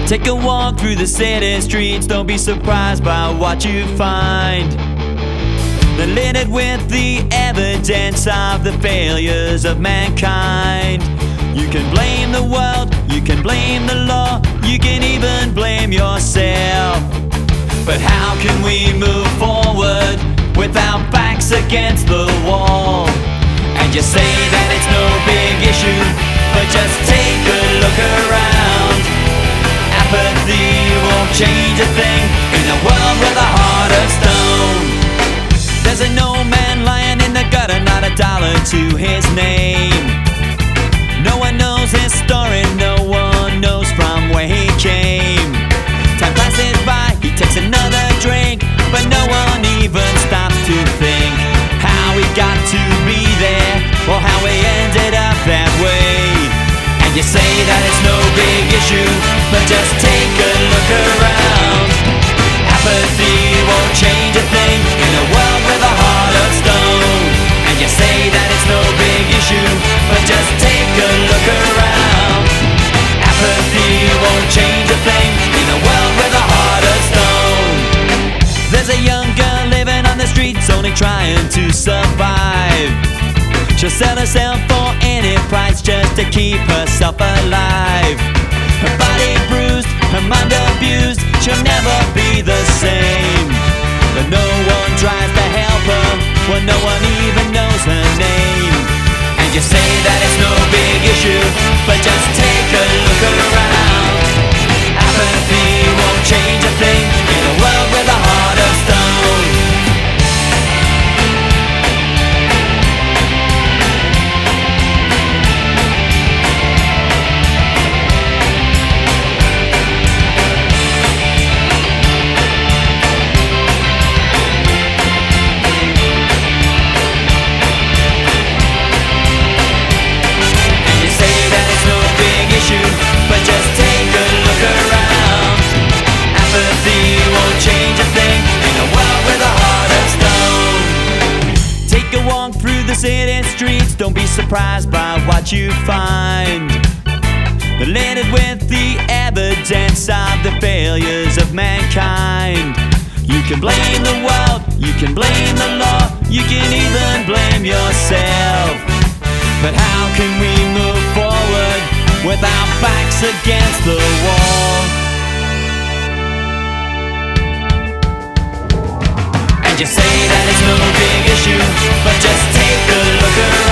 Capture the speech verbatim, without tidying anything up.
Take a walk through the city streets, don't be surprised by what you find. They're littered with the evidence of the failures of mankind. You can blame the world, you can blame the law, you can even blame yourself. But how can we move forward with our backs against the wall? And you say that it's no big issue, but just take a look around. Apathy won't change a thing in a world with a heart of stone. There's an old man lying in the gutter, not a dollar to his name. No one knows his story, no one knows from where he came. Time passes by, he takes another drink, but no one even stops to think how he got to be there, or how he ended up that way. And you say that it's no big issue, but just take a look around. Apathy won't change a thing in a world with a heart of stone. And you say that it's no big issue, but just take a look around. Apathy won't change a thing in a world with a heart of stone. There's a young girl living on the streets, only trying to survive. She'll sell herself for any price just to keep herself alive. Her body bruised, her mind abused, she'll never be the same. But no one tries to help her, well, no one even knows her name. And you say that it's no big issue, but just take a look around. Apathy won't change a thing in a world with a heart of stone. But just take a look around. Apathy won't change a thing in a world with a heart of stone. Take a walk through the city streets, don't be surprised by what you find. They're littered with the evidence of the failures of mankind. You can blame the world, you can blame the law, you can even blame yourself. But how can we move forward with our backs against the wall? And you say that it's no big issue, but just take a look around.